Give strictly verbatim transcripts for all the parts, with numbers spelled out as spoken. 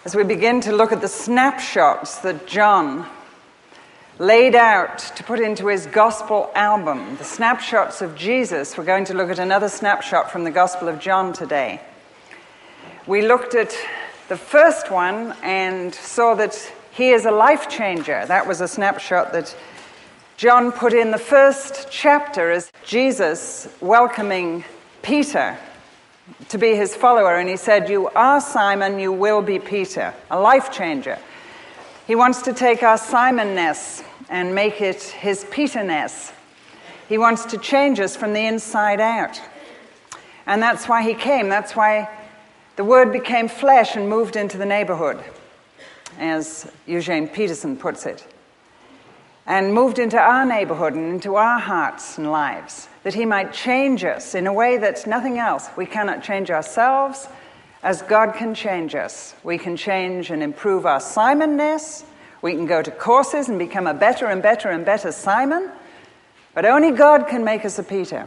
As we begin to look at the snapshots that John laid out to put into his gospel album, the snapshots of Jesus, we're going to look at another snapshot from the Gospel of John today. We looked at the first one and saw that he is a life changer. That was a snapshot that John put in the first chapter as Jesus welcoming Peter to be his follower, and he said, "You are Simon, you will be Peter," a life changer. He wants to take our Simon-ness and make it his Peter-ness. He wants to change us from the inside out. And that's why he came. That's why the Word became flesh and moved into the neighborhood, as Eugene Peterson puts it, and moved into our neighborhood and into our hearts and lives, that he might change us in a way that's nothing else. We cannot change ourselves as God can change us. We can change and improve our Simon-ness. We can go to courses and become a better and better and better Simon, but only God can make us a Peter.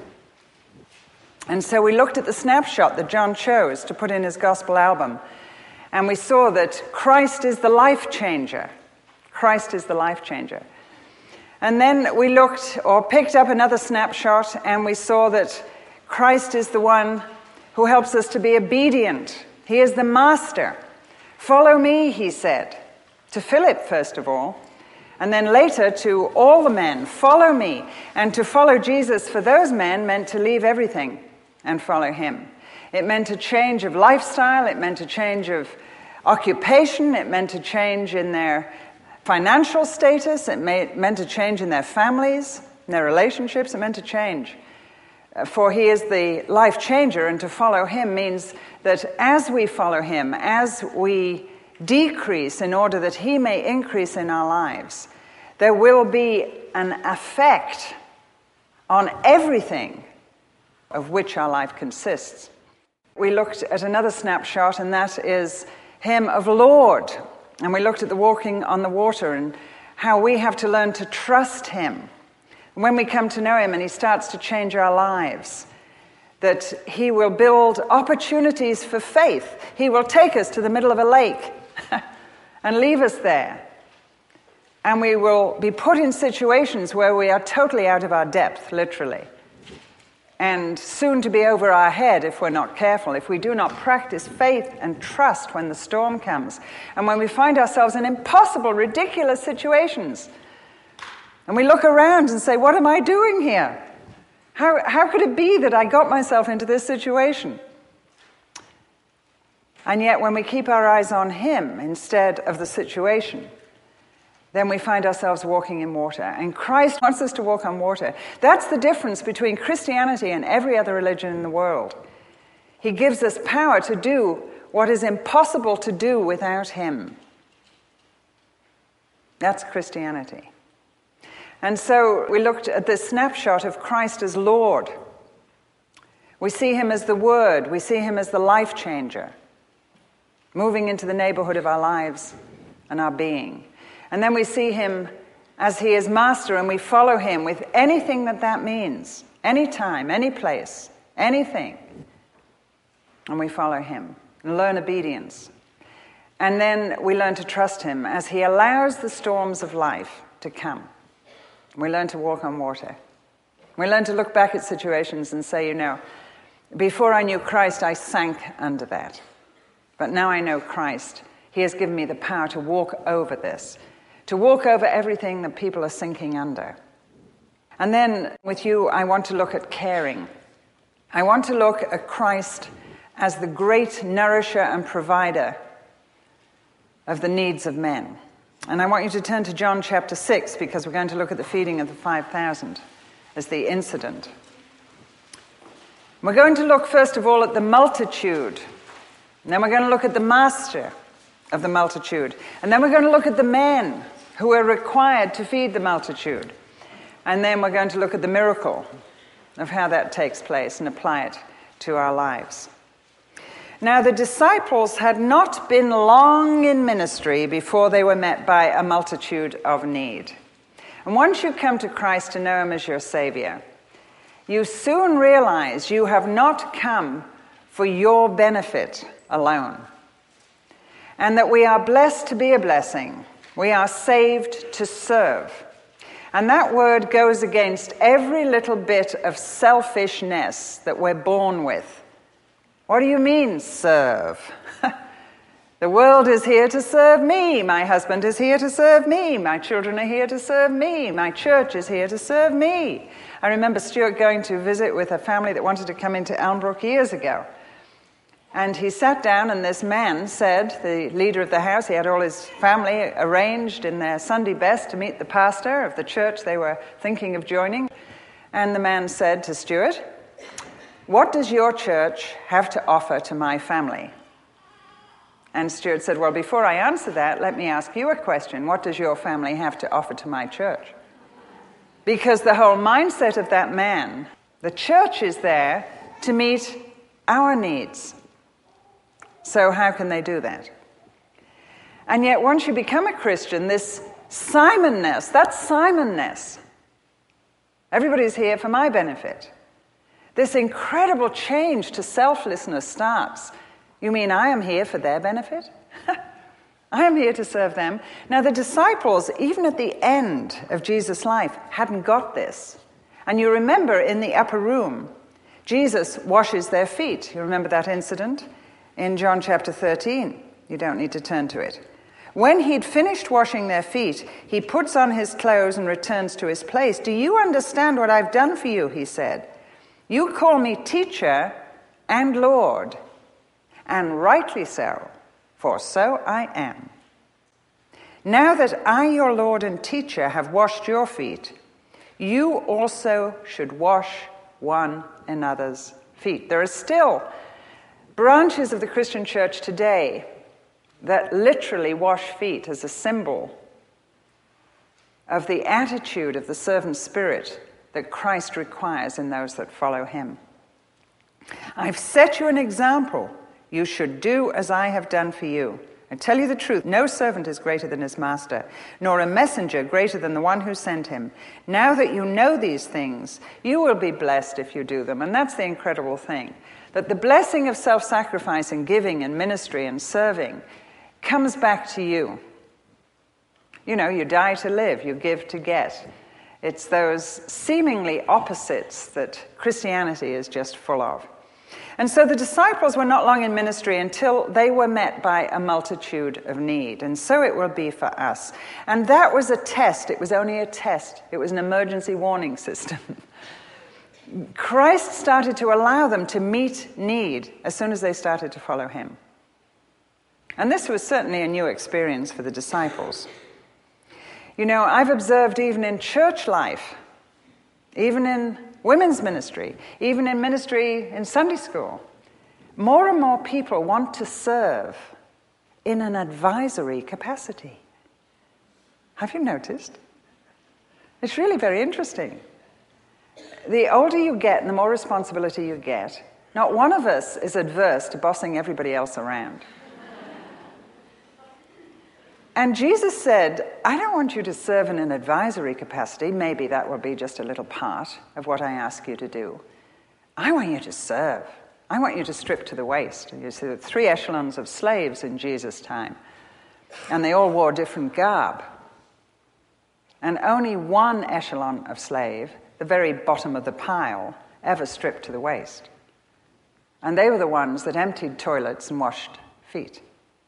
And so we looked at the snapshot that John chose to put in his gospel album, and we saw that Christ is the life changer. Christ is the life changer. And then we looked or picked up another snapshot, and we saw that Christ is the one who helps us to be obedient. He is the master. "Follow me," he said, to Philip first of all, and then later to all the men, "Follow me." And to follow Jesus for those men meant to leave everything and follow him. It meant a change of lifestyle, it meant a change of occupation, it meant a change in their financial status, it meant a change in their families, in their relationships, it meant a change. For he is the life changer, and to follow him means that as we follow him, as we decrease in order that he may increase in our lives, there will be an effect on everything of which our life consists. We looked at another snapshot, and that is him of Lord. And we looked at the walking on the water and how we have to learn to trust him. When we come to know him and he starts to change our lives, that he will build opportunities for faith. He will take us to the middle of a lake and leave us there. And we will be put in situations where we are totally out of our depth, literally. And soon to be over our head if we're not careful, if we do not practice faith and trust when the storm comes. And when we find ourselves in impossible, ridiculous situations, and we look around and say, "What am I doing here? How, how could it be that I got myself into this situation?" And yet when we keep our eyes on him instead of the situation, then we find ourselves walking in water. And Christ wants us to walk on water. That's the difference between Christianity and every other religion in the world. He gives us power to do what is impossible to do without him. That's Christianity. And so we looked at this snapshot of Christ as Lord. We see him as the Word. We see him as the life changer, moving into the neighborhood of our lives and our being. And then we see him as he is master, and we follow him with anything that that means, any time, any place, anything. And we follow him and learn obedience. And then we learn to trust him as he allows the storms of life to come. We learn to walk on water. We learn to look back at situations and say, you know, before I knew Christ, I sank under that. But now I know Christ. He has given me the power to walk over this, to walk over everything that people are sinking under. And then with you, I want to look at caring. I want to look at Christ as the great nourisher and provider of the needs of men. And I want you to turn to John chapter six, because we're going to look at the feeding of the five thousand as the incident. We're going to look first of all at the multitude. And then we're going to look at the master of the multitude. And then we're going to look at the men who are required to feed the multitude. And then we're going to look at the miracle of how that takes place and apply it to our lives. Now, the disciples had not been long in ministry before they were met by a multitude of need. And once you come to Christ to know him as your Savior, you soon realize you have not come for your benefit alone. and that we are blessed to be a blessing. We are saved to serve. And that word goes against every little bit of selfishness that we're born with. What do you mean, serve? The world is here to serve me. My husband is here to serve me. My children are here to serve me. My church is here to serve me. I remember Stuart going to visit with a family that wanted to come into Elmbrook years ago. And he sat down, and this man said, the leader of the house, he had all his family arranged in their Sunday best to meet the pastor of the church they were thinking of joining. And the man said to Stuart, "What does your church have to offer to my family?" And Stuart said, "Well, before I answer that, let me ask you a question. What does your family have to offer to my church?" Because the whole mindset of that man, the church is there to meet our needs. So how can they do that? And yet once you become a Christian, this Simonness, that's Simonness. Everybody's here for my benefit. This incredible change to selflessness starts. You mean I am here for their benefit? I am here to serve them. Now the disciples, even at the end of Jesus' life, hadn't got this. And you remember in the upper room, Jesus washes their feet. You remember that incident in John chapter thirteen. You don't need to turn to it. When he'd finished washing their feet, he puts on his clothes and returns to his place. "Do you understand what I've done for you?" he said. "You call me teacher and Lord, and rightly so, for so I am. Now that I, your Lord and teacher, have washed your feet, you also should wash one another's feet." There are still branches of the Christian church today that literally wash feet as a symbol of the attitude of the servant spirit that Christ requires in those that follow him. "I've set you an example. You should do as I have done for you. I tell you the truth, no servant is greater than his master, nor a messenger greater than the one who sent him. Now that you know these things, you will be blessed if you do them." And that's the incredible thing, that the blessing of self-sacrifice and giving and ministry and serving comes back to you. You know, you die to live, you give to get. It's those seemingly opposites that Christianity is just full of. And so the disciples were not long in ministry until they were met by a multitude of need. And so it will be for us. And that was a test. It was only a test. It was an emergency warning system. Christ started to allow them to meet need as soon as they started to follow him. And this was certainly a new experience for the disciples. You know, I've observed even in church life, even in women's ministry, even in ministry in Sunday school, more and more people want to serve in an advisory capacity. Have you noticed? It's really very interesting. The older you get and the more responsibility you get, not one of us is adverse to bossing everybody else around. And Jesus said, "I don't want you to serve in an advisory capacity. Maybe that will be just a little part of what I ask you to do. I want you to serve. I want you to strip to the waist." And you see the three echelons of slaves in Jesus' time. And they all wore different garb. And only one echelon of slave, the very bottom of the pile, ever stripped to the waist. And they were the ones that emptied toilets and washed feet.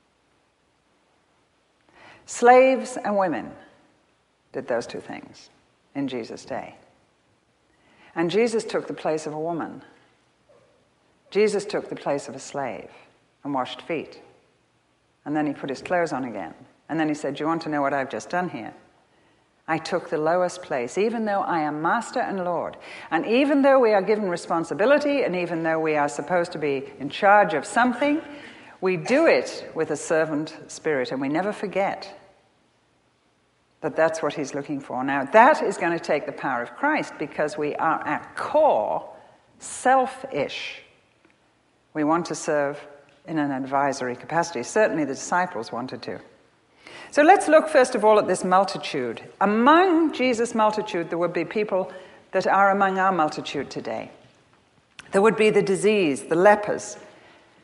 Slaves and women did those two things in Jesus' day. And Jesus took the place of a woman. Jesus took the place of a slave and washed feet. And then he put his clothes on again. And then he said, "Do you want to know what I've just done here? I took the lowest place, even though I am Master and Lord. And even though we are given responsibility, and even though we are supposed to be in charge of something, we do it with a servant spirit, and we never forget that that's what he's looking for. Now, that is going to take the power of Christ, because we are at core selfish. We want to serve in an advisory capacity. Certainly the disciples wanted to. So let's look first of all at this multitude. Among Jesus' multitude, there would be people that are among our multitude today. There would be the diseased, the lepers,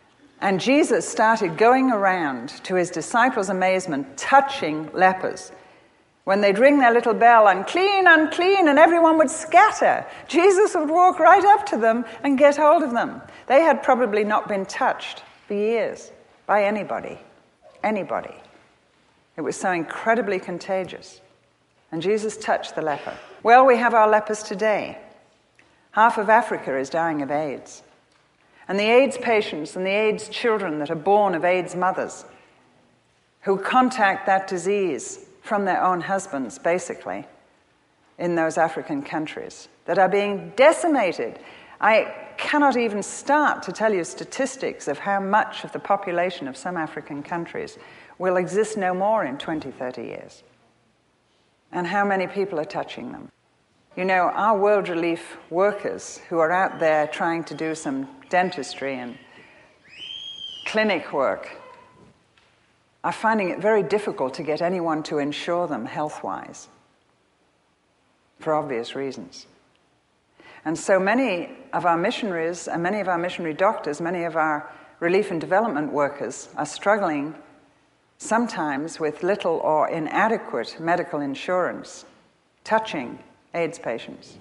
And Jesus started going around, to his disciples' amazement, touching lepers. When they'd ring their little bell, unclean, unclean, and everyone would scatter, Jesus would walk right up to them and get hold of them. They had probably not been touched for years by anybody. Anybody. It was so incredibly contagious. And Jesus touched the leper. Well, we have our lepers today. Half of Africa is dying of AIDS. And the AIDS patients and the AIDS children that are born of AIDS mothers who contact that disease from their own husbands, basically, in those African countries that are being decimated. I cannot even start to tell you statistics of how much of the population of some African countries will exist no more in twenty, thirty years, and how many people are touching them. You know, our World Relief workers who are out there trying to do some dentistry and clinic work are finding it very difficult to get anyone to insure them health-wise, for obvious reasons. And so many of our missionaries and many of our missionary doctors, many of our relief and development workers are struggling sometimes with little or inadequate medical insurance, touching AIDS patients.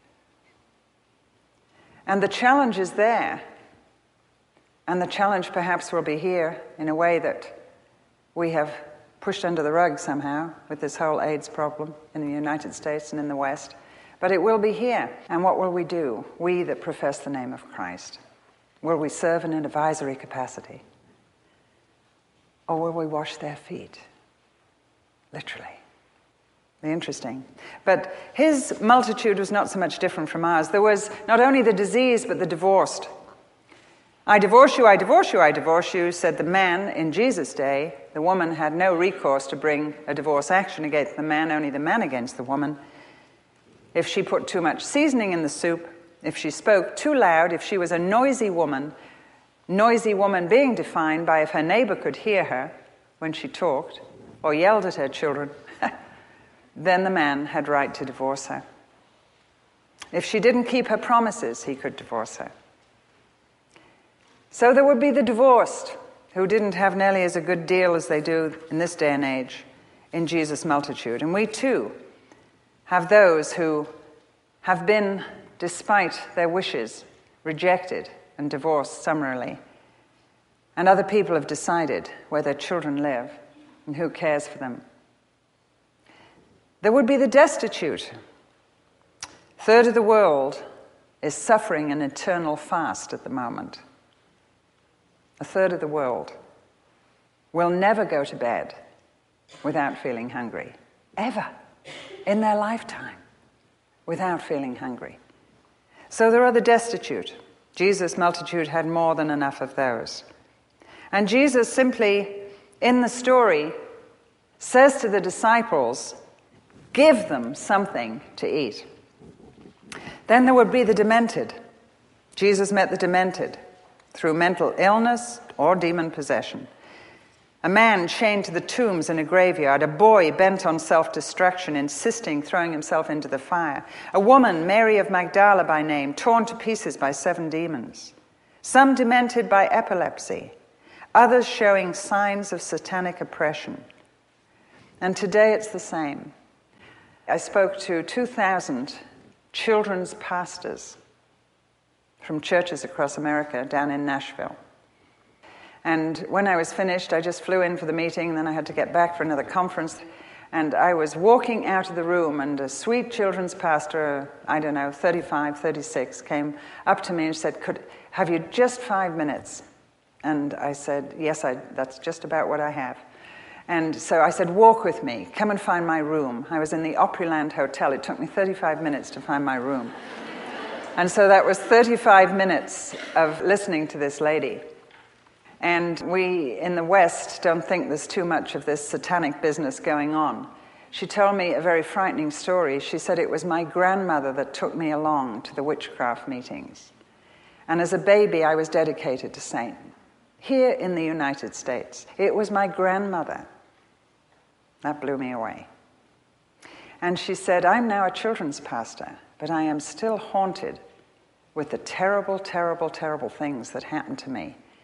And the challenge is there, and the challenge perhaps will be here in a way that we have pushed under the rug somehow with this whole AIDS problem in the United States and in the West. But it will be here. And what will we do, we that profess the name of Christ? Will we serve in an advisory capacity? Or will we wash their feet? Literally. Interesting. But his multitude was not so much different from ours. There was not only the disease, but the divorced. I divorce you, I divorce you, I divorce you, said the man in Jesus' day. The woman had no recourse to bring a divorce action against the man, only the man against the woman. If she put too much seasoning in the soup, if she spoke too loud, if she was a noisy woman, noisy woman being defined by if her neighbor could hear her when she talked or yelled at her children, then the man had right to divorce her. If she didn't keep her promises, he could divorce her. So there would be the divorced who didn't have nearly as a good deal as they do in this day and age in Jesus' multitude. And we too have those who have been, despite their wishes, rejected and divorced summarily. And other people have decided where their children live and who cares for them. There would be the destitute. A third of the world is suffering an eternal fast at the moment. A third of the world will never go to bed without feeling hungry, ever, in their lifetime, without feeling hungry. So there are the destitute. Jesus' multitude had more than enough of those. And Jesus simply, in the story, says to the disciples, give them something to eat. Then there would be the demented. Jesus met the demented through mental illness or demon possession. A man chained to the tombs in a graveyard, a boy bent on self-destruction, insisting throwing himself into the fire, a woman, Mary of Magdala by name, torn to pieces by seven demons, some demented by epilepsy, others showing signs of satanic oppression. And today it's the same. I spoke to two thousand children's pastors from churches across America down in Nashville. And when I was finished, I just flew in for the meeting, and then I had to get back for another conference. And I was walking out of the room, and a sweet children's pastor, I don't know, thirty-five, thirty-six, came up to me and said, "Could have you just five minutes?" And I said, "Yes, I, that's just about what I have." And so I said, "Walk with me. Come and find my room." I was in the Opryland Hotel. It took me thirty-five minutes to find my room. And so that was thirty-five minutes of listening to this lady. And we in the West don't think there's too much of this satanic business going on. She told me a very frightening story. She said it was my grandmother that took me along to the witchcraft meetings. And as a baby, I was dedicated to Satan. Here in the United States, it was my grandmother. That blew me away. And she said, "I'm now a children's pastor, but I am still haunted with the terrible, terrible, terrible things that happened to me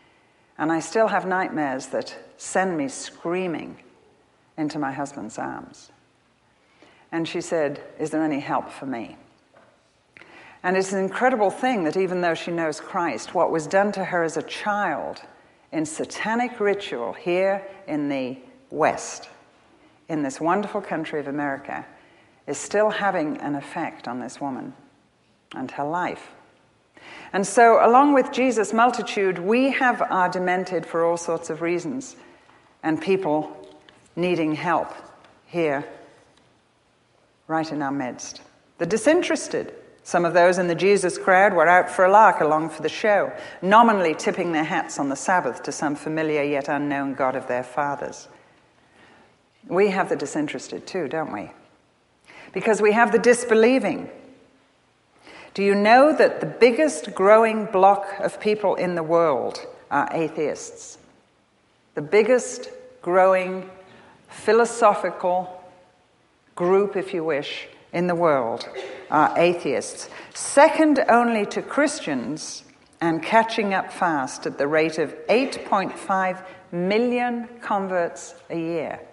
And I still have nightmares that send me screaming into my husband's arms. And she said, is there any help for me? And it's an incredible thing that even though she knows Christ, what was done to her as a child in satanic ritual here in the West, in this wonderful country of America, is still having an effect on this woman and her life. And so, along with Jesus' multitude, we have our demented for all sorts of reasons, and people needing help here, right in our midst. The disinterested, some of those in the Jesus crowd were out for a lark along for the show, nominally tipping their hats on the Sabbath to some familiar yet unknown God of their fathers. We have the disinterested too, don't we? Because we have the disbelieving. Do you know that the biggest growing block of people in the world are atheists? The biggest growing philosophical group, if you wish, in the world are atheists, second only to Christians, and catching up fast at the rate of eight point five million converts a year.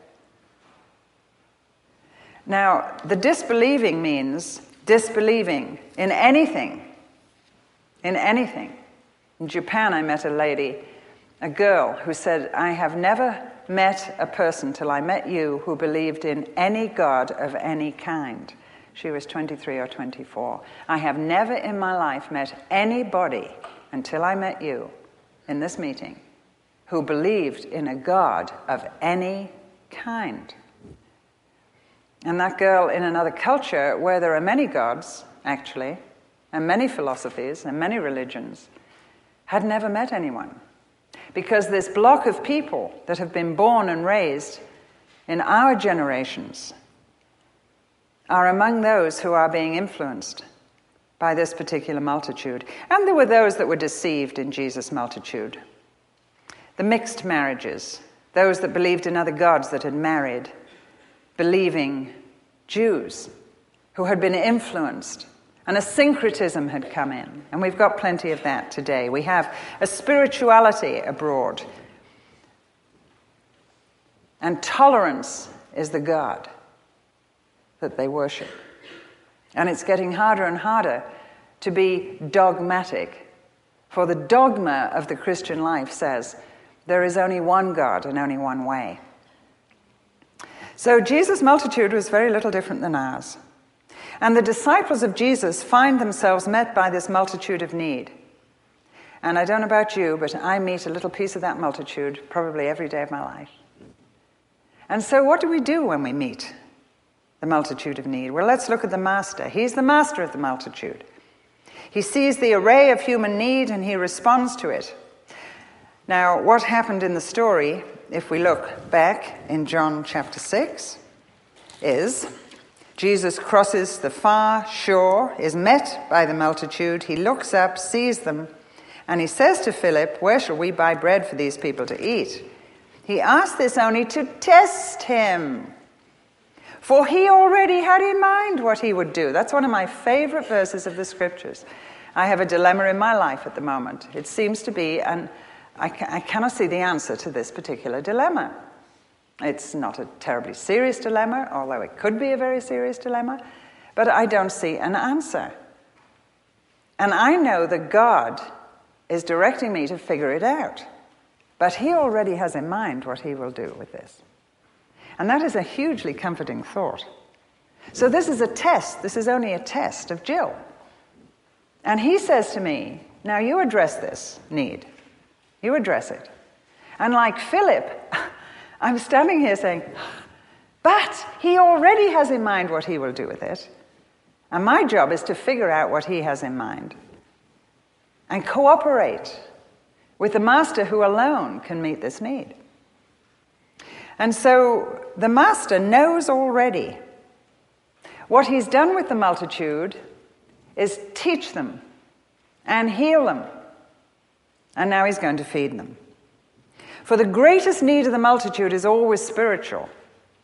Now, the disbelieving means disbelieving in anything, in anything. In Japan, I met a lady, a girl, who said, I have never met a person till I met you who believed in any God of any kind. She was twenty-three or twenty-four. I have never in my life met anybody until I met you in this meeting who believed in a God of any kind. And that girl in another culture where there are many gods, actually, and many philosophies and many religions, had never met anyone. Because this block of people that have been born and raised in our generations are among those who are being influenced by this particular multitude. And there were those that were deceived in Jesus' multitude. The mixed marriages, those that believed in other gods that had married, believing Jews who had been influenced, and a syncretism had come in. And we've got plenty of that today. We have a spirituality abroad. And tolerance is the God that they worship. And it's getting harder and harder to be dogmatic. For the dogma of the Christian life says there is only one God and only one way. So Jesus' multitude was very little different than ours. And the disciples of Jesus find themselves met by this multitude of need. And I don't know about you, but I meet a little piece of that multitude probably every day of my life. And so what do we do when we meet the multitude of need? Well, let's look at the master. He's the master of the multitude. He sees the array of human need and he responds to it. Now, what happened in the story, if we look back in John chapter six, is Jesus crosses the far shore, is met by the multitude. He looks up, sees them, and he says to Philip, where shall we buy bread for these people to eat? He asked this only to test him, for he already had in mind what he would do. That's one of my favorite verses of the scriptures. I have a dilemma in my life at the moment. It seems to be, and I, ca- I cannot see the answer to this particular dilemma. It's not a terribly serious dilemma, although it could be a very serious dilemma, but I don't see an answer. And I know that God is directing me to figure it out, but he already has in mind what he will do with this. And that is a hugely comforting thought. So this is a test. This is only a test of Jill. And he says to me, now you address this need. You address it. And like Philip, I'm standing here saying, but he already has in mind what he will do with it. And my job is to figure out what he has in mind and cooperate with the master who alone can meet this need. And so the master knows already. What he's done with the multitude is teach them and heal them. And now he's going to feed them. For the greatest need of the multitude is always spiritual.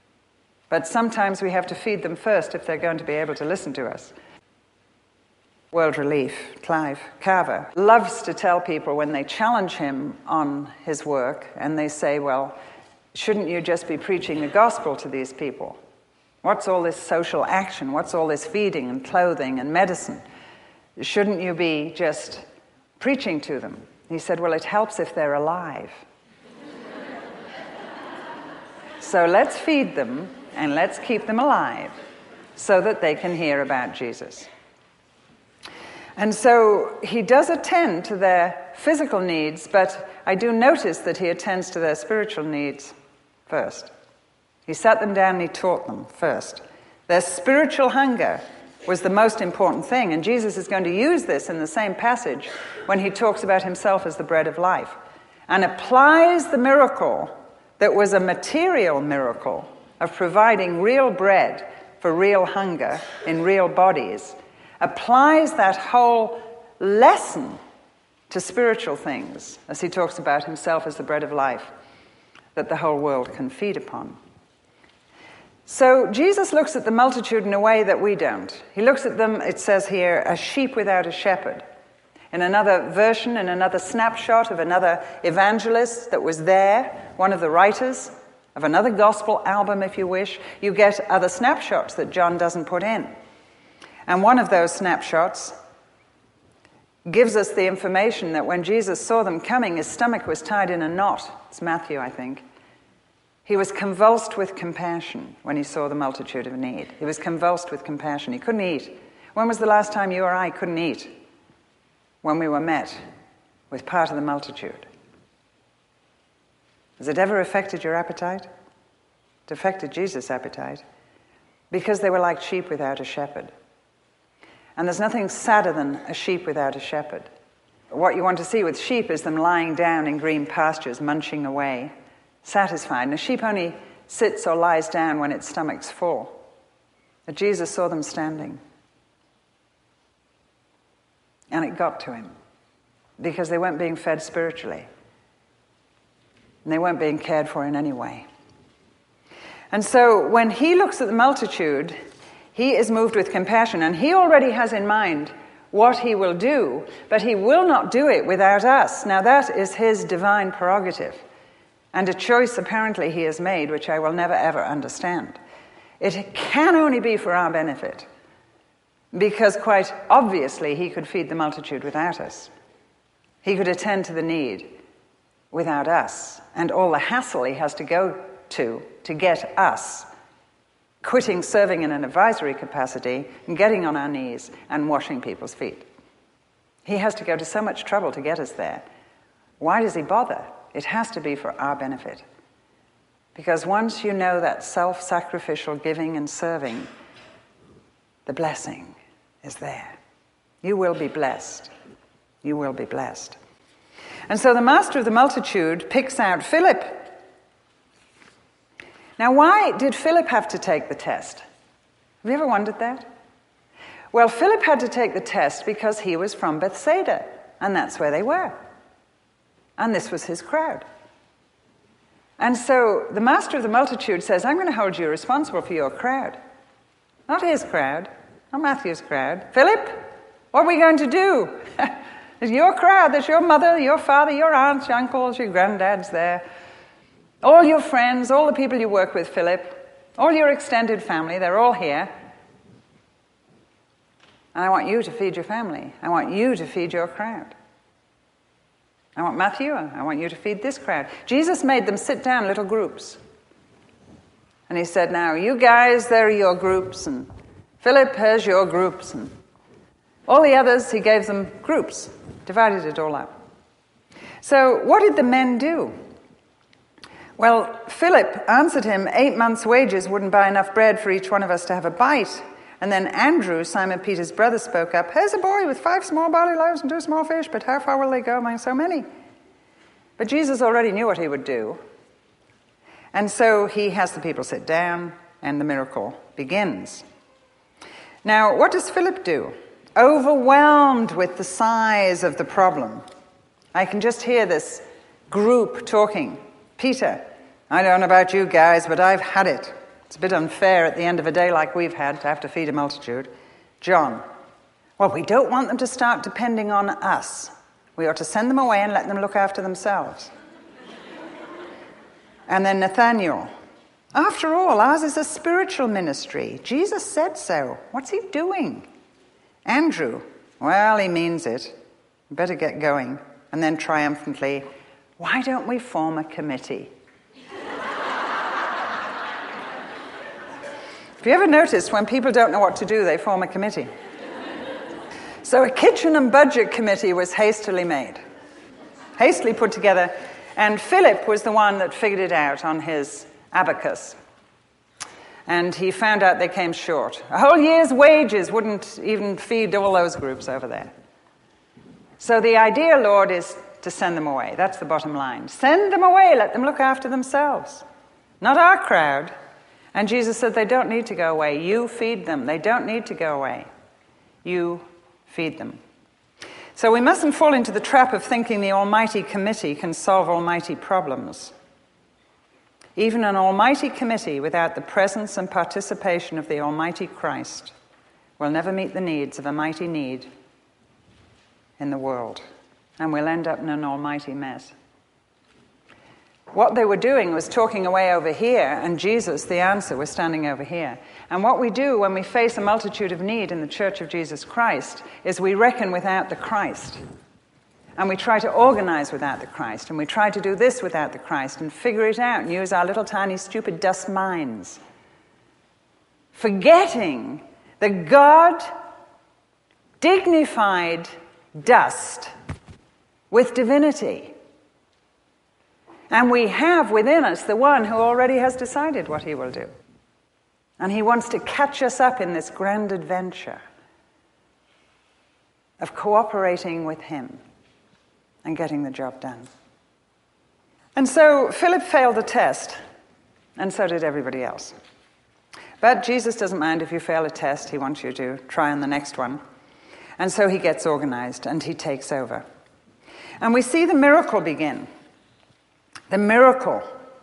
But sometimes we have to feed them first if they're going to be able to listen to us. World Relief, Clive Carver, loves to tell people when they challenge him on his work, and they say, well, shouldn't you just be preaching the gospel to these people? What's all this social action? What's all this feeding and clothing and medicine? Shouldn't you be just preaching to them? He said, well, it helps if they're alive. So let's feed them and let's keep them alive so that they can hear about Jesus. And so he does attend to their physical needs, but I do notice that he attends to their spiritual needs first. He sat them down and he taught them first. Their spiritual hunger was the most important thing, and Jesus is going to use this in the same passage when he talks about himself as the bread of life, and applies the miracle that was a material miracle of providing real bread for real hunger in real bodies, applies that whole lesson to spiritual things as he talks about himself as the bread of life that the whole world can feed upon. So Jesus looks at the multitude in a way that we don't. He looks at them, it says here, as sheep without a shepherd. In another version, in another snapshot of another evangelist that was there, one of the writers of another gospel album, if you wish, you get other snapshots that John doesn't put in. And one of those snapshots gives us the information that when Jesus saw them coming, his stomach was tied in a knot. It's Matthew, I think. He was convulsed with compassion when he saw the multitude of need. He was convulsed with compassion. He couldn't eat. When was the last time you or I couldn't eat? When we were met with part of the multitude. Has it ever affected your appetite? It affected Jesus' appetite because they were like sheep without a shepherd. And there's nothing sadder than a sheep without a shepherd. What you want to see with sheep is them lying down in green pastures, munching away, satisfied. And a sheep only sits or lies down when its stomach's full. But Jesus saw them standing. And it got to him because they weren't being fed spiritually. And they weren't being cared for in any way. And so when he looks at the multitude, he is moved with compassion, and he already has in mind what he will do, but he will not do it without us. Now that is his divine prerogative, and a choice apparently he has made, which I will never ever understand. It can only be for our benefit, because quite obviously he could feed the multitude without us. He could attend to the need without us, and all the hassle he has to go to to get us quitting serving in an advisory capacity and getting on our knees and washing people's feet. He has to go to so much trouble to get us there. Why does he bother? It has to be for our benefit. Because once you know that self-sacrificial giving and serving, the blessing is there. You will be blessed. You will be blessed. And so the master of the multitude picks out Philip. Now, why did Philip have to take the test? Have you ever wondered that? Well, Philip had to take the test because he was from Bethsaida, and that's where they were. And this was his crowd. And so the master of the multitude says, I'm going to hold you responsible for your crowd. Not his crowd, not Matthew's crowd. Philip, what are we going to do? It's your crowd, there's your mother, your father, your aunts, your uncles, your granddads there. All your friends, all the people you work with, Philip, all your extended family, they're all here. And I want you to feed your family. I want you to feed your crowd. I want Matthew, I want you to feed this crowd. Jesus made them sit down in little groups. And he said, now, you guys, there are your groups, and Philip, here's your groups, and all the others, he gave them groups, divided it all up. So what did the men do? Well, Philip answered him, eight months' wages wouldn't buy enough bread for each one of us to have a bite. And then Andrew, Simon Peter's brother, spoke up, here's a boy with five small barley loaves and two small fish, but how far will they go among so many? But Jesus already knew what he would do. And so he has the people sit down, and the miracle begins. Now, what does Philip do? Overwhelmed with the size of the problem. I can just hear this group talking. Peter, I don't know about you guys, but I've had it. It's a bit unfair at the end of a day like we've had to have to feed a multitude. John, Well, we don't want them to start depending on us. We ought to send them away and let them look after themselves. And then Nathaniel. After all, ours is a spiritual ministry. Jesus said so. What's he doing? Andrew. Well, he means it. Better get going. And then triumphantly, why don't we form a committee? Have you ever noticed when people don't know what to do, they form a committee? So a kitchen and budget committee was hastily made, hastily put together, and Philip was the one that figured it out on his abacus. And he found out they came short. A whole year's wages wouldn't even feed all those groups over there. So the idea, Lord, is to send them away. That's the bottom line. Send them away. Let them look after themselves. Not our crowd. And Jesus said they don't need to go away. You feed them. They don't need to go away. You feed them. So we mustn't fall into the trap of thinking the Almighty Committee can solve almighty problems. Even an almighty committee without the presence and participation of the Almighty Christ will never meet the needs of a mighty need in the world, and we'll end up in an almighty mess. What they were doing was talking away over here, and Jesus, the answer, was standing over here. And what we do when we face a multitude of need in the Church of Jesus Christ is we reckon without the Christ. And we try to organize without the Christ, and we try to do this without the Christ, and figure it out and use our little tiny stupid dust minds, forgetting that God dignified dust with divinity. And we have within us the one who already has decided what he will do. And he wants to catch us up in this grand adventure of cooperating with him and getting the job done. And so Philip failed the test, and so did everybody else. But Jesus doesn't mind if you fail a test. He wants you to try on the next one. And so he gets organized, and he takes over. And we see the miracle begin. The miracle.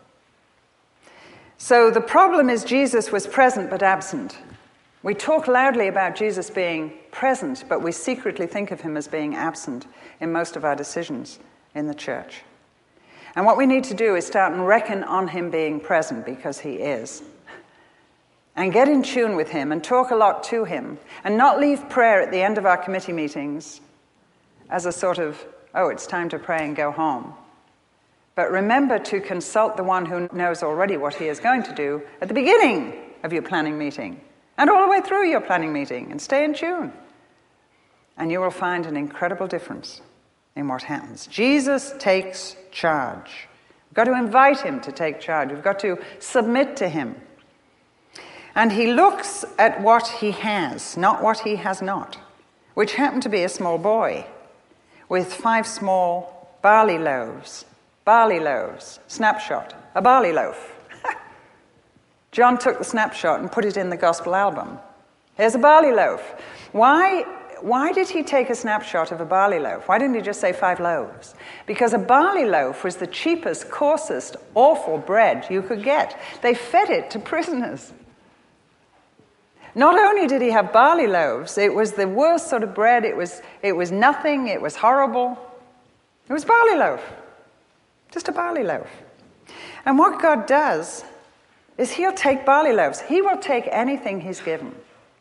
So the problem is Jesus was present but absent. We talk loudly about Jesus being present, but we secretly think of him as being absent in most of our decisions in the church. And what we need to do is start and reckon on him being present, because he is. And get in tune with him and talk a lot to him, and not leave prayer at the end of our committee meetings as a sort of, oh, it's time to pray and go home. But remember to consult the one who knows already what he is going to do at the beginning of your planning meeting and all the way through your planning meeting, and stay in tune. And you will find an incredible difference in what happens. Jesus takes charge. We've got to invite him to take charge. We've got to submit to him. And he looks at what he has, not what he has not, which happened to be a small boy with five small barley loaves. Barley loaves. Snapshot. A barley loaf. John took the snapshot and put it in the gospel album. Here's a barley loaf. Why, why did he take a snapshot of a barley loaf? Why didn't he just say five loaves? Because a barley loaf was the cheapest, coarsest, awful bread you could get. They fed it to prisoners. Not only did he have barley loaves, it was the worst sort of bread. It was, it was nothing. It was horrible. It was barley loaf. Just a barley loaf. And what God does is he'll take barley loaves. He will take anything he's given.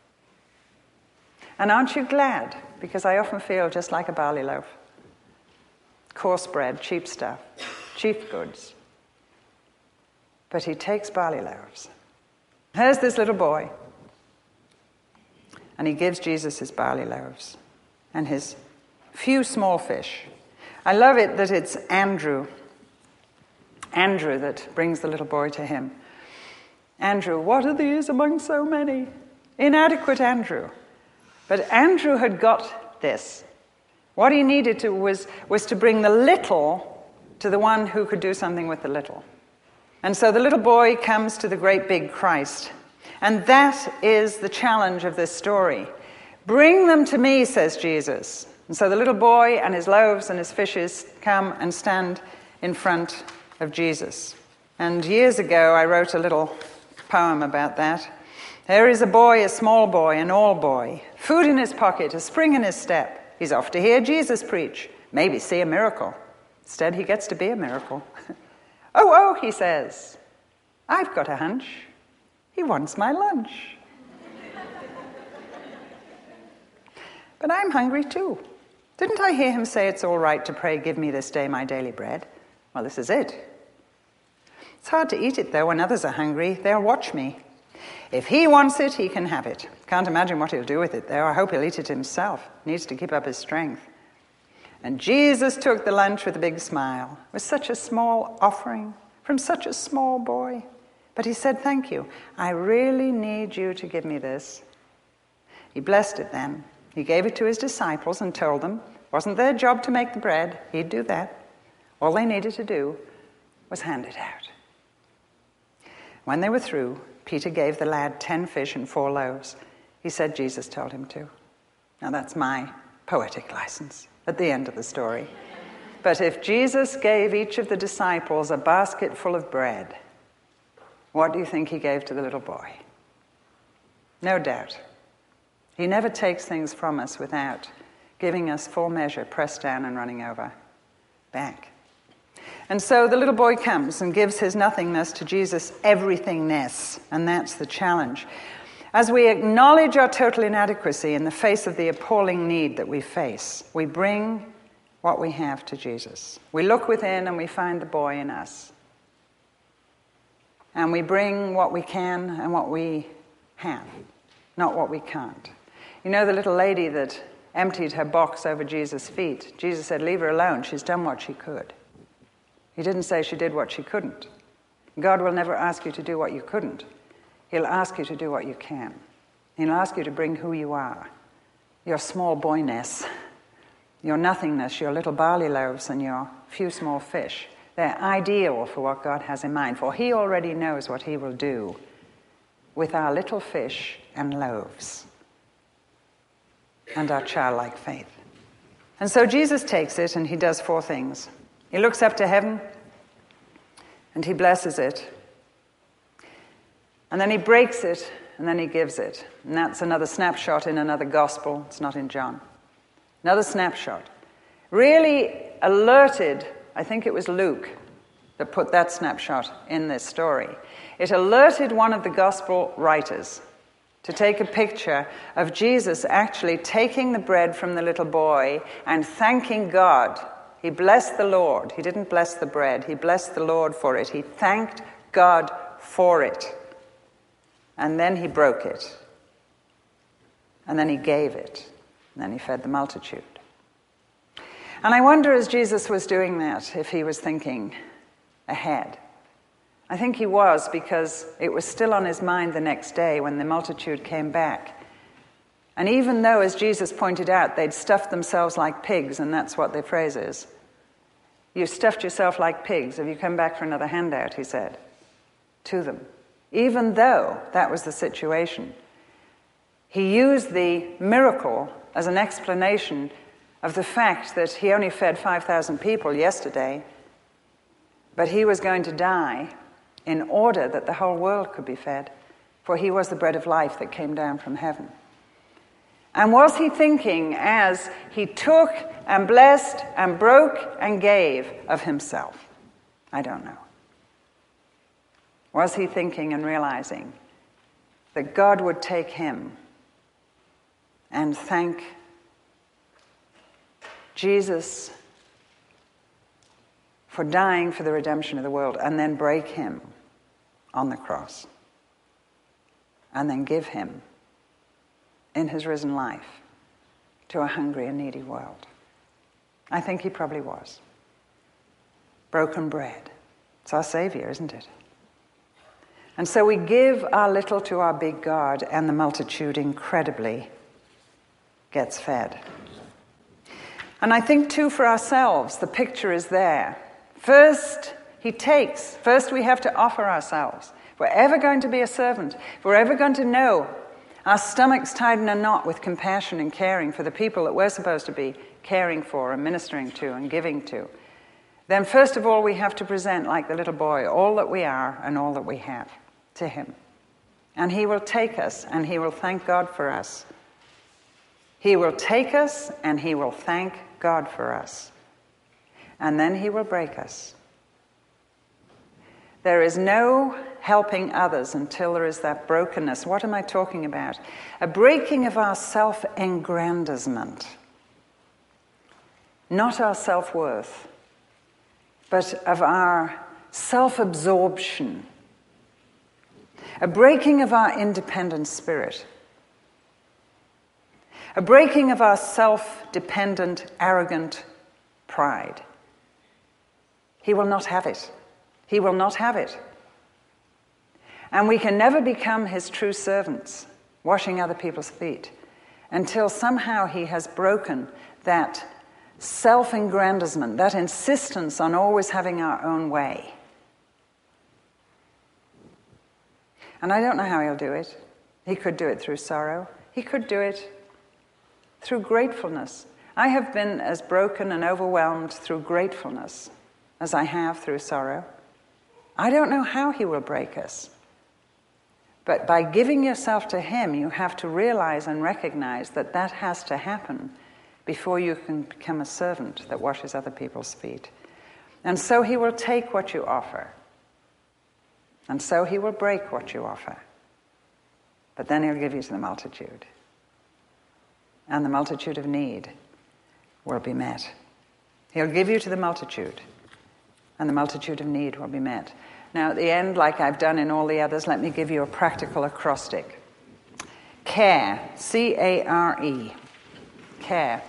And aren't you glad? Because I often feel just like a barley loaf. Coarse bread, cheap stuff, cheap goods. But he takes barley loaves. Here's this little boy. And he gives Jesus his barley loaves and his few small fish. I love it that it's Andrew. Andrew that brings the little boy to him. Andrew, what are these among so many? Inadequate Andrew. But Andrew had got this. What he needed to was, was to bring the little to the one who could do something with the little. And so the little boy comes to the great big Christ. And that is the challenge of this story. Bring them to me, says Jesus. And so the little boy and his loaves and his fishes come and stand in front of Jesus. And years ago, I wrote a little poem about that. Here is a boy, a small boy, an all boy, food in his pocket, a spring in his step. He's off to hear Jesus preach, maybe see a miracle. Instead, he gets to be a miracle. Oh, oh, he says, I've got a hunch. He wants my lunch. But I'm hungry too. Didn't I hear him say it's all right to pray, give me this day my daily bread? Well, this is it. It's hard to eat it, though. When others are hungry, they'll watch me. If he wants it, he can have it. Can't imagine what he'll do with it, though. I hope he'll eat it himself. Needs to keep up his strength. And Jesus took the lunch with a big smile. It was such a small offering from such a small boy. But he said, thank you. I really need you to give me this. He blessed it then. He gave it to his disciples and told them it wasn't their job to make the bread. He'd do that. All they needed to do was hand it out. When they were through, Peter gave the lad ten fish and four loaves. He said Jesus told him to. Now that's my poetic license at the end of the story. But if Jesus gave each of the disciples a basket full of bread, what do you think he gave to the little boy? No doubt. He never takes things from us without giving us full measure, pressed down and running over back. And so the little boy comes and gives his nothingness to Jesus' everythingness, and that's the challenge. As we acknowledge our total inadequacy in the face of the appalling need that we face, we bring what we have to Jesus. We look within and we find the boy in us. And we bring what we can and what we have, not what we can't. You know the little lady that emptied her box over Jesus' feet? Jesus said, leave her alone. She's done what she could. He didn't say she did what she couldn't. God will never ask you to do what you couldn't. He'll ask you to do what you can. He'll ask you to bring who you are, your small boyness, your nothingness, your little barley loaves and your few small fish. They're ideal for what God has in mind, for he already knows what he will do with our little fish and loaves and our childlike faith. And so Jesus takes it and he does four things. He looks up to heaven and he blesses it. And then he breaks it and then he gives it. And that's another snapshot in another gospel. It's not in John. Another snapshot. Really alerted, I think it was Luke that put that snapshot in this story. It alerted one of the gospel writers to take a picture of Jesus actually taking the bread from the little boy and thanking God. He blessed the Lord. He didn't bless the bread. He blessed the Lord for it. He thanked God for it. And then he broke it. And then he gave it. And then he fed the multitude. And I wonder, as Jesus was doing that, if he was thinking ahead. I think he was, because it was still on his mind the next day when the multitude came back. And even though, as Jesus pointed out, they'd stuffed themselves like pigs, and that's what their phrase is. You stuffed yourself like pigs. Have you come back for another handout, he said to them. Even though that was the situation, he used the miracle as an explanation of the fact that he only fed five thousand people yesterday, but he was going to die in order that the whole world could be fed, for he was the bread of life that came down from heaven. And was he thinking, as he took and blessed and broke and gave, of himself? I don't know. Was he thinking and realizing that God would take him and thank Jesus for dying for the redemption of the world, and then break him on the cross, and then give him in his risen life to a hungry and needy world? I think he probably was. Broken bread. It's our Savior, isn't it? And so we give our little to our big God, and the multitude incredibly gets fed. And I think, too, for ourselves, the picture is there. First, he takes. First, we have to offer ourselves. If we're ever going to be a servant, if we're ever going to know our stomachs tied in a knot with compassion and caring for the people that we're supposed to be caring for and ministering to and giving to, then first of all, we have to present, like the little boy, all that we are and all that we have to him. And he will take us, and he will thank God for us. He will take us, and he will thank God for us. And then he will break us. There is no helping others until there is that brokenness. What am I talking about? A breaking of our self-aggrandizement. Not our self-worth, but of our self-absorption. A breaking of our independent spirit. A breaking of our self-dependent, arrogant pride. He will not have it. He will not have it. And we can never become his true servants, washing other people's feet, until somehow he has broken that self-aggrandizement, that insistence on always having our own way. And I don't know how he'll do it. He could do it through sorrow. He could do it through gratefulness. I have been as broken and overwhelmed through gratefulness as I have through sorrow. I don't know how he will break us. But by giving yourself to him, you have to realize and recognize that that has to happen before you can become a servant that washes other people's feet. And so he will take what you offer. And so he will break what you offer. But then he'll give you to the multitude. And the multitude of need will be met. He'll give you to the multitude. And the multitude of need will be met. Now at the end, like I've done in all the others, let me give you a practical acrostic. Care. C A R E. Care.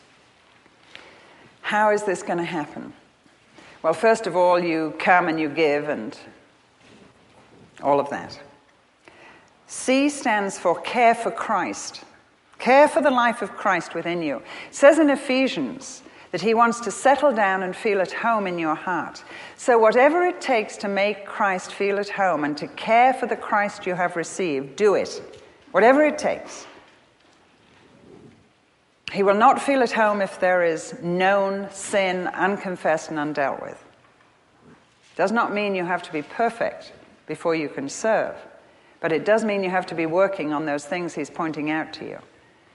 How is this going to happen? Well, first of all, you come and you give and all of that. C stands for care for Christ. Care for the life of Christ within you. It says in Ephesians that he wants to settle down and feel at home in your heart. So whatever it takes to make Christ feel at home and to care for the Christ you have received, do it. Whatever it takes. He will not feel at home if there is known sin, unconfessed and undealt with. Does not mean you have to be perfect before you can serve, but it does mean you have to be working on those things he's pointing out to you.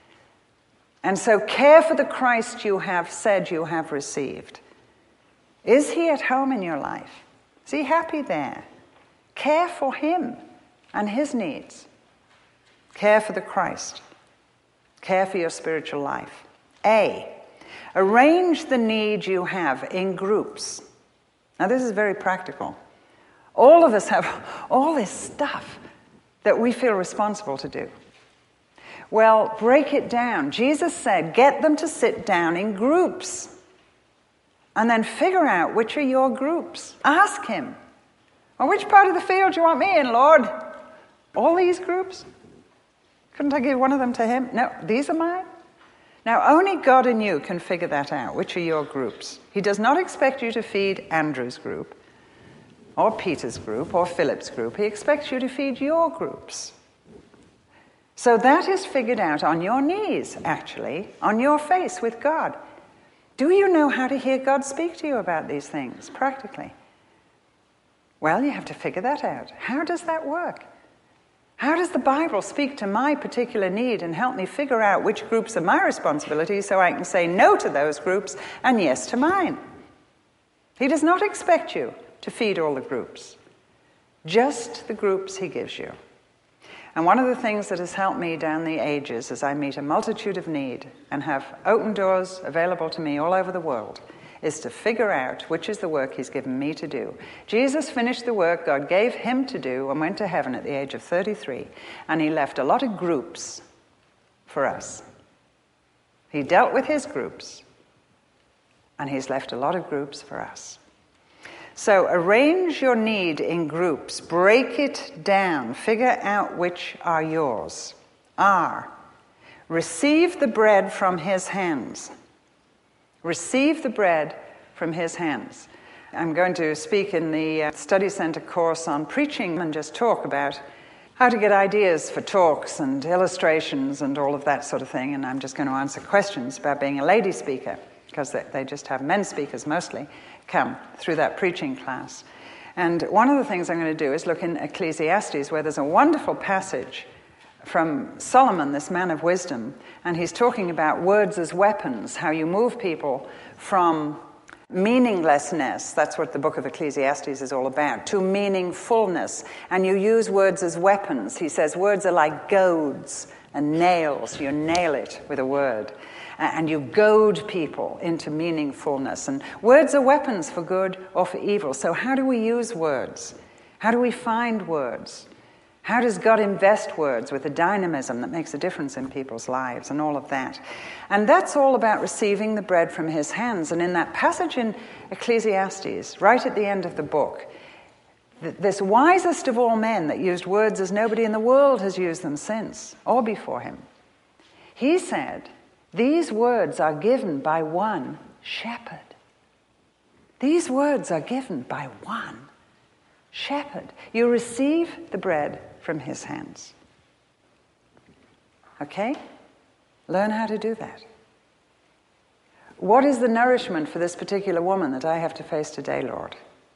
And so care for the Christ you have said you have received. Is he at home in your life? Is he happy there? Care for him and his needs. Care for the Christ. Care for your spiritual life. A, arrange the need you have in groups. Now this is very practical. All of us have all this stuff that we feel responsible to do. Well, break it down. Jesus said, get them to sit down in groups. And then figure out which are your groups. Ask him, well, which part of the field do you want me in, Lord? All these groups? Couldn't I give one of them to him? No, these are mine. Now, only God and you can figure that out, which are your groups. He does not expect you to feed Andrew's group, or Peter's group, or Philip's group. He expects you to feed your groups. So that is figured out on your knees, actually, on your face with God. Do you know how to hear God speak to you about these things, practically? Well, you have to figure that out. How does that work? How does the Bible speak to my particular need and help me figure out which groups are my responsibility so I can say no to those groups and yes to mine? He does not expect you to feed all the groups, just the groups he gives you. And one of the things that has helped me down the ages as I meet a multitude of need and have open doors available to me all over the world is to figure out which is the work he's given me to do. Jesus finished the work God gave him to do and went to heaven at the age of thirty-three, and he left a lot of groups for us. He dealt with his groups, and he's left a lot of groups for us. So arrange your need in groups, break it down, figure out which are yours. R, receive the bread from his hands. Receive the bread from his hands. I'm going to speak in the Study Center course on preaching and just talk about how to get ideas for talks and illustrations and all of that sort of thing. And I'm just going to answer questions about being a lady speaker, because they, they just have men speakers mostly come through that preaching class. And one of the things I'm going to do is look in Ecclesiastes, where there's a wonderful passage from Solomon, this man of wisdom, and he's talking about words as weapons, how you move people from meaninglessness, that's what the book of Ecclesiastes is all about, to meaningfulness. And you use words as weapons. He says words are like goads and nails. You nail it with a word. And you goad people into meaningfulness. And words are weapons for good or for evil. So how do we use words? How do we find words? How does God invest words with a dynamism that makes a difference in people's lives and all of that? And that's all about receiving the bread from his hands. And in that passage in Ecclesiastes, right at the end of the book, this wisest of all men that used words as nobody in the world has used them since or before him, he said, these words are given by one shepherd. These words are given by one shepherd. You receive the bread from his hands. Okay? Learn how to do that. What is the nourishment for this particular woman that I have to face today, Lord?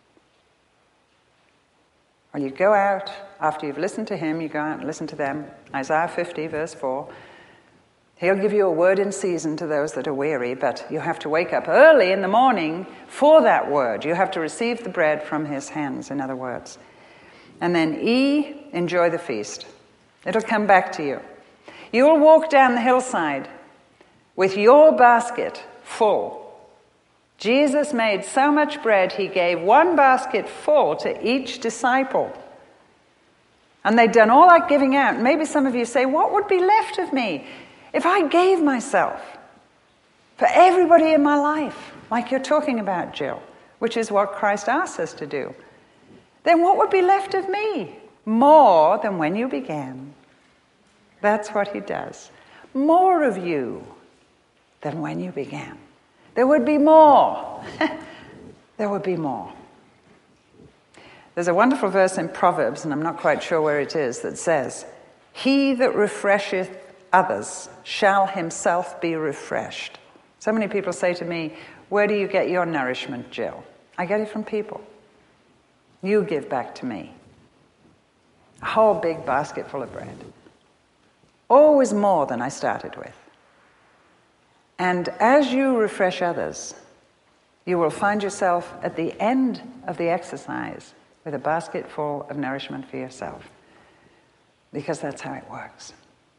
Well, you go out, after you've listened to him, you go out and listen to them. Isaiah fifty, verse four. He'll give you a word in season to those that are weary, but you have to wake up early in the morning for that word. You have to receive the bread from his hands, in other words. And then E, enjoy the feast. It'll come back to you. You'll walk down the hillside with your basket full. Jesus made so much bread, he gave one basket full to each disciple. And they'd done all that giving out. Maybe some of you say, what would be left of me if I gave myself for everybody in my life, like you're talking about, Jill, which is what Christ asks us to do? Then what would be left of me? More than when you began. That's what he does. More of you than when you began. There would be more. There would be more. There's a wonderful verse in Proverbs, and I'm not quite sure where it is, that says, he that refresheth others shall himself be refreshed. So many people say to me, where do you get your nourishment, Jill? I get it from people. You give back to me. A whole big basket full of bread. Always more than I started with. And as you refresh others, you will find yourself at the end of the exercise with a basket full of nourishment for yourself. Because that's how it works.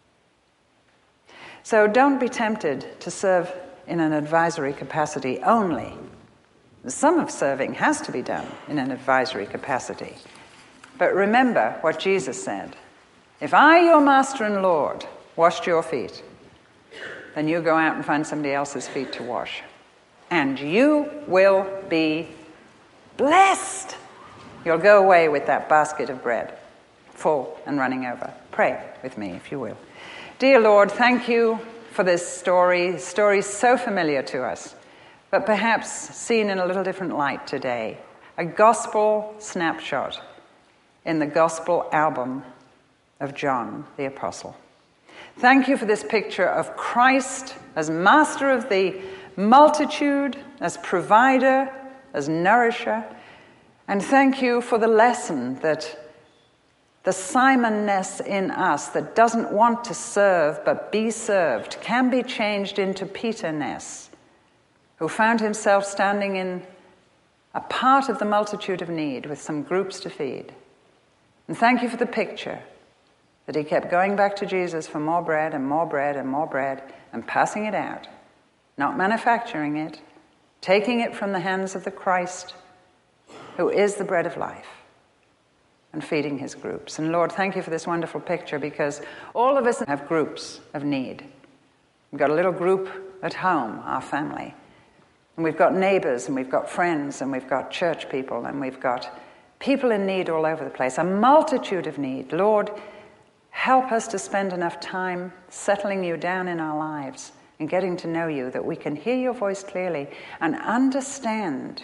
So don't be tempted to serve in an advisory capacity only. Some of serving has to be done in an advisory capacity. But remember what Jesus said. If I, your master and Lord, washed your feet, then you go out and find somebody else's feet to wash. And you will be blessed. You'll go away with that basket of bread, full and running over. Pray with me, if you will. Dear Lord, thank you for this story. The story is so familiar to us, but perhaps seen in a little different light today. A gospel snapshot in the gospel album of John the Apostle. Thank you for this picture of Christ as master of the multitude, as provider, as nourisher. And thank you for the lesson that the Simon-ness in us that doesn't want to serve but be served can be changed into Peter-ness, who found himself standing in a part of the multitude of need with some groups to feed. And thank you for the picture that he kept going back to Jesus for more bread and more bread and more bread and passing it out, not manufacturing it, taking it from the hands of the Christ who is the bread of life, and feeding his groups. And Lord, thank you for this wonderful picture, because all of us have groups of need. We've got a little group at home, our family. And we've got neighbors, and we've got friends, and we've got church people, and we've got people in need all over the place, a multitude of need. Lord, help us to spend enough time settling you down in our lives and getting to know you, that we can hear your voice clearly and understand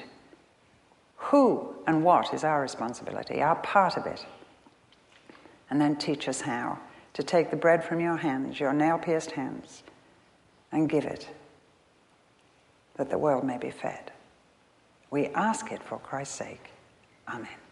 who and what is our responsibility, our part of it. And then teach us how to take the bread from your hands, your nail-pierced hands, and give it, that the world may be fed. We ask it for Christ's sake. Amen.